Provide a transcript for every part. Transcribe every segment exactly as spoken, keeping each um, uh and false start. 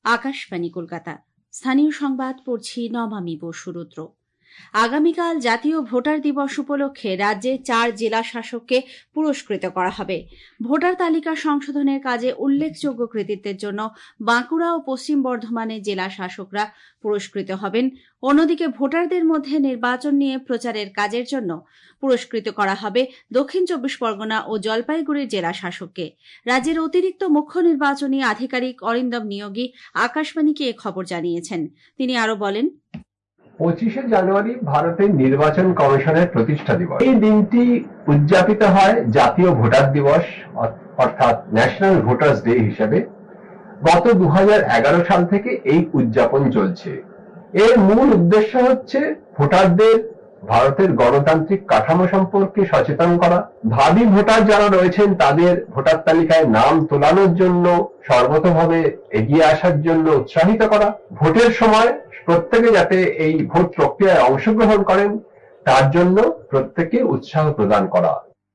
আকাশবাণী কলকাতা। স্থানীয় সংবাদ পড়ছি নমামি বসুরুদ্র। আগামীকাল জাতীয় ভোটার দিবস উপলক্ষে রাজ্যে চার জেলা শাসককে পুরস্কৃত করা হবে। ভোটার তালিকা সংশোধনের কাজে উল্লেখযোগ্য কৃতিত্বের জন্য বাঁকুড়া ও পশ্চিম বর্ধমানের জেলা শাসকরা পুরস্কৃত হবেন। অন্যদিকে ভোটারদের মধ্যে নির্বাচন নিয়ে প্রচারের কাজের জন্য পুরস্কৃত করা হবে দক্ষিণ চব্বিশ পরগনা ও জলপাইগুড়ির জেলা শাসককে। রাজ্যের অতিরিক্ত মুখ্য নির্বাচনী আধিকারিক অরিন্দম নিয়োগী আকাশবাণীকে এ খবর জানিয়েছেন। তিনি আরো বলেন, পঁচিশে জানুয়ারি ভারতের নির্বাচন কমিশনের প্রতিষ্ঠা দিবস। এই দিনটি উদযাপিত হয় জাতীয় ভোটার দিবস অর্থাৎ ন্যাশনাল ভোটার্স ডে হিসেবে। গত দু হাজার এগারো সাল থেকে এই উদযাপন চলছে। এর মূল উদ্দেশ্য হচ্ছে ভোটারদের ভারতের গণতান্ত্রিক কাঠামো সম্পর্কে সচেতন করা, ভাবী ভোটার যারা রয়েছেন তাদের ভোটার তালিকায় নাম তোলানোর জন্য সর্বতোভাবে এগিয়ে আসার জন্য উৎসাহিত করা, ভোটের সময় প্রত্যেকে যাতে এই ভোট প্রক্রিয়ায় অংশগ্রহণ করেন তার জন্য প্রত্যেককে উৎসাহ প্রদান করা।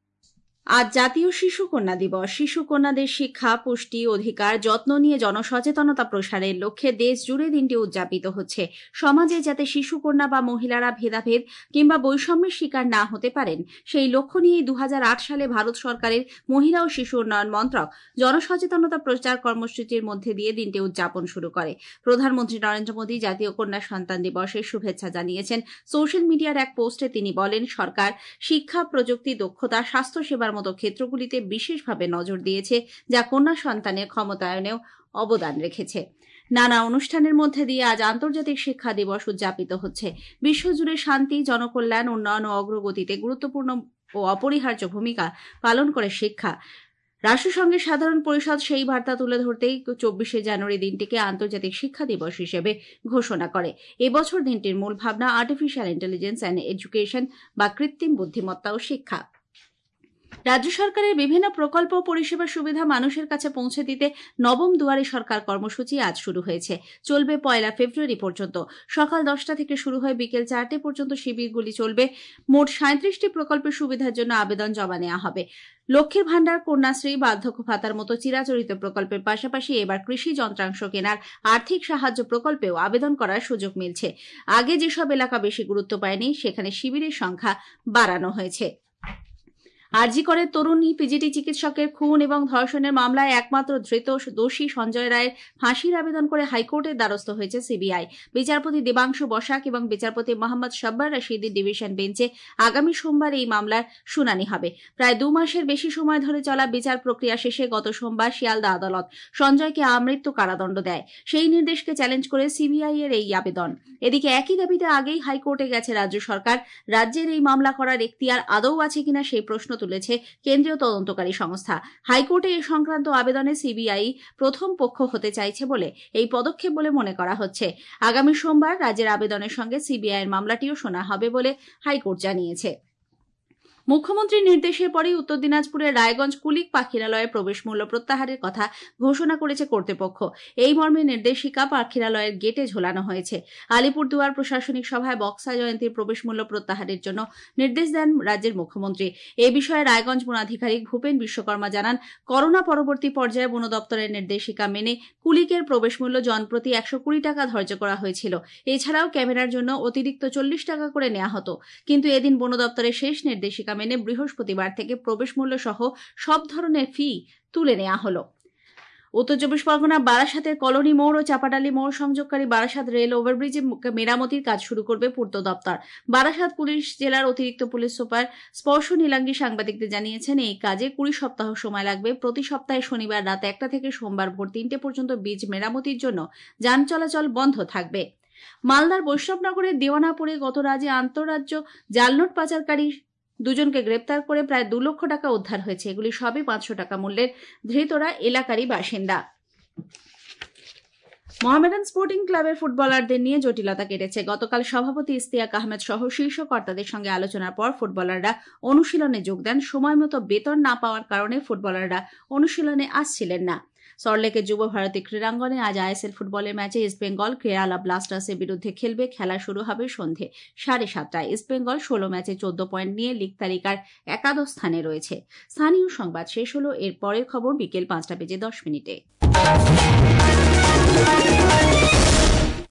আজ জাতীয় শিশু কন্যা দিবস। শিশু কন্যাদের শিক্ষা, পুষ্টি, অধিকার, যত্ন নিয়ে জনসচেতনতা প্রসারের লক্ষ্যে দেশ জুড়ে দিনটি উদযাপিত হচ্ছে। সমাজে যাতে শিশু কন্যা বা মহিলারা ভেদাভেদ কিংবা বৈষম্যের শিকার না হতে পারেন, সেই লক্ষ্য নিয়েই দু হাজার আট সালে ভারত সরকারের মহিলা ও শিশু উন্নয়ন মন্ত্রক জনসচেতনতা প্রচার কর্মসূচির মধ্যে দিয়ে দিনটি উদযাপন শুরু করে। প্রধানমন্ত্রী নরেন্দ্র মোদী জাতীয় কন্যা সন্তান দিবসের শুভেচ্ছা জানিয়েছেন। সোশ্যাল মিডিয়ার এক পোস্টে তিনি বলেন, সরকার শিক্ষা, প্রযুক্তি, দক্ষতা, স্বাস্থ্যসেবার মতো ক্ষেত্রগুলিতে বিশেষভাবে নজর দিয়েছে, যা কন্যা সন্তানের ক্ষমতায়নেও অবদান রেখেছে। নানা অনুষ্ঠানের মধ্যে দিয়ে আজ আন্তর্জাতিক শিক্ষা দিবস উদযাপিত হচ্ছে। বিশ্বজুড়ে শান্তি, জনকল্যাণ, উন্নয়ন ও অগ্রগতিতে গুরুত্বপূর্ণ ও অপরিহার্য ভূমিকা পালন করে শিক্ষা। রাষ্ট্রসংঘের সাধারণ পরিষদ সেই বার্তা তুলে ধরতেই চব্বিশে জানুয়ারি দিনটিকে আন্তর্জাতিক শিক্ষা দিবস হিসেবে ঘোষণা করে। এবছর দিনটির মূল ভাবনা আর্টিফিশিয়াল ইন্টেলিজেন্স অ্যান্ড এডুকেশন বা কৃত্রিম বুদ্ধিমত্তা ও শিক্ষা। রাজ্য সরকারের বিভিন্ন প্রকল্প ও পরিষেবা সুবিধা মানুষের কাছে পৌঁছে দিতে নবম দুয়ারে সরকার কর্মসূচি আজ শুরু হয়েছে। চলবে পয়লা ফেব্রুয়ারি পর্যন্ত। সকাল দশটা থেকে শুরু হয়ে বিকেল চারটে পর্যন্ত শিবিরগুলি চলবে। মোট সাঁত্রিশটি প্রকল্পের সুবিধার জন্য আবেদন জমা নেওয়া হবে। লক্ষ্মীর ভাণ্ডার, কন্যাশ্রী, বার্ধক্য ভাতার মতো চিরাচরিত প্রকল্পের পাশাপাশি এবার কৃষি যন্ত্রাংশ কেনার আর্থিক সাহায্য প্রকল্পেও আবেদন করার সুযোগ মিলছে। আগে যেসব এলাকা বেশি গুরুত্ব পায়নি, সেখানে শিবিরের সংখ্যা বাড়ানো হয়েছে। আরজি করের তরুণী পিজিটি চিকিৎসকের খুন এবং ধর্ষণের মামলায় একমাত্র ধৃত দোষী সঞ্জয় রায়ের ফাঁসির আবেদন করে হাইকোর্টের দ্বারস্থ হয়েছে সিবিআই। বিচারপতি দেবাংশু বসাক এবং বিচারপতি মোহাম্মদ সাব্বার রশিদের ডিভিশন বেঞ্চে আগামী সোমবার এই মামলার শুনানি হবে। প্রায় দু মাসের বেশি সময় ধরে চলা বিচার প্রক্রিয়া শেষে গত সোমবার শিয়ালদা আদালত সঞ্জয়কে আমৃত্যু কারাদণ্ড দেয়। সেই নির্দেশকে চ্যালেঞ্জ করে সিবিআই এর এই আবেদন। এদিকে একই দাবিতে আগেই হাইকোর্টে গেছে রাজ্য সরকার। রাজ্যের এই মামলা করার এখতিয়ার আদৌ আছে কিনা সেই প্রশ্ন তুলেছে কেন্দ্রীয় তদন্তকারী সংস্থা। হাইকোর্টে এ সংক্রান্ত আবেদনে সিবিআই প্রথম পক্ষ হতে চাইছে বলে এই পদক্ষেপ বলে মনে করা হচ্ছে। আগামী সোমবার রাজ্যের আবেদনের সঙ্গে সিবিআইয়ের মামলাটিও শোনা হবে বলে হাইকোর্ট জানিয়েছে। মুখ্যমন্ত্রীর নির্দেশের পরেই উত্তর দিনাজপুরের রায়গঞ্জ কুলিক পাখিরালয়ে প্রবেশ মূল্য প্রত্যাহারের কথা ঘোষণা করেছে কর্তৃপক্ষ। এই মর্মে নির্দেশিকা পাখিরালয়ের গেটে ঝোলানো হয়েছে। আলিপুরদুয়ার প্রশাসনিক সভায় বক্সা জয়ন্তীর প্রবেশ মূল্য প্রত্যাহারের জন্য নির্দেশ দেন রাজ্যের মুখ্যমন্ত্রী। এ বিষয়ে রায়গঞ্জ বন আধিকারিক ভূপেন বিশ্বকর্মা জানান, করোনা পরবর্তী পর্যায়ে বন দপ্তরের নির্দেশিকা মেনে কুলিকের প্রবেশ মূল্য জনপ্রতি একশো কুড়ি টাকা ধার্য করা হয়েছিল। এছাড়াও ক্যামেরার জন্য অতিরিক্ত চল্লিশ টাকা করে নেওয়া হতো। কিন্তু এদিন বন দপ্তরের শেষ নির্দেশিকা মেনে বৃহস্পতিবার থেকে প্রবেশ মূল্য সহ সব ধরনের ফি তুলে নেওয়া হলো। উত্তর চব্বিশ পরগনা বারাসাতের কলোনি মোড় ও চাপাডালি মোড় সংযোগকারী বারাসাত রেল ওভারব্রিজে মেরামতির কাজ শুরু করবে পূর্ত দপ্তর। বারাসাত পুলিশ জেলার অতিরিক্ত পুলিশ সুপার স্পর্শ নীলাঙ্গী সাংবাদিকদের জানিয়েছেন, এই কাজে কুড়ি সপ্তাহ সময় লাগবে। প্রতি সপ্তাহে শনিবার রাত একটা থেকে সোমবার ভোর তিনটে পর্যন্ত ব্রিজ মেরামতির জন্য যান চলাচল বন্ধ থাকবে। মালদার বৈষ্ণবনগরের দেওয়ানাপুরে গত রাজ্যে আন্তঃরাজ্য জালনোট পাচারকারী দুজনকে গ্রেপ্তার করে প্রায় দু লক্ষ টাকা উদ্ধার হয়েছে। এগুলি সবই পাঁচশো টাকা মূল্যের। ধৃতরা এলাকারই বাসিন্দা। মোহামেডান স্পোর্টিং ক্লাবের ফুটবলারদের নিয়ে জটিলতা কেটেছে। গতকাল সভাপতি ইস্তিয়াক আহমেদ সহ শীর্ষ কর্তাদের সঙ্গে আলোচনার পর ফুটবলাররা অনুশীলনে যোগ দেন। সময় মতো বেতন না পাওয়ার কারণে ফুটবলাররা অনুশীলনে আসছিলেন না। সল্টলেকের যুব ভারতী ক্রীড়াঙ্গনে আজ আইএসএল ফুটবলের ম্যাচে ইস্টবেঙ্গল কেরালা ব্লাস্টার্সের বিরুদ্ধে খেলবে। খেলা শুরু হবে সন্ধে সাড়ে সাতটায়। ইস্টবেঙ্গল ষোলো ম্যাচে চোদ্দ পয়েন্ট নিয়ে লিগ তালিকার একাদশ স্থানে রয়েছে। স্থানীয় সংবাদ শেষ হলো। এর পরের খবর বিকেল পাঁচটা বেজে দশ মিনিটে।